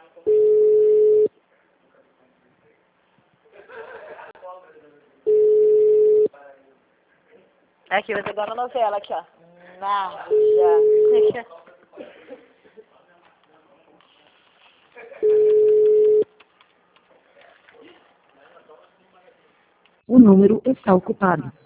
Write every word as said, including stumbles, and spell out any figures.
Aqui, vai pegar uma novela aqui, ó. Marja. O número está ocupado.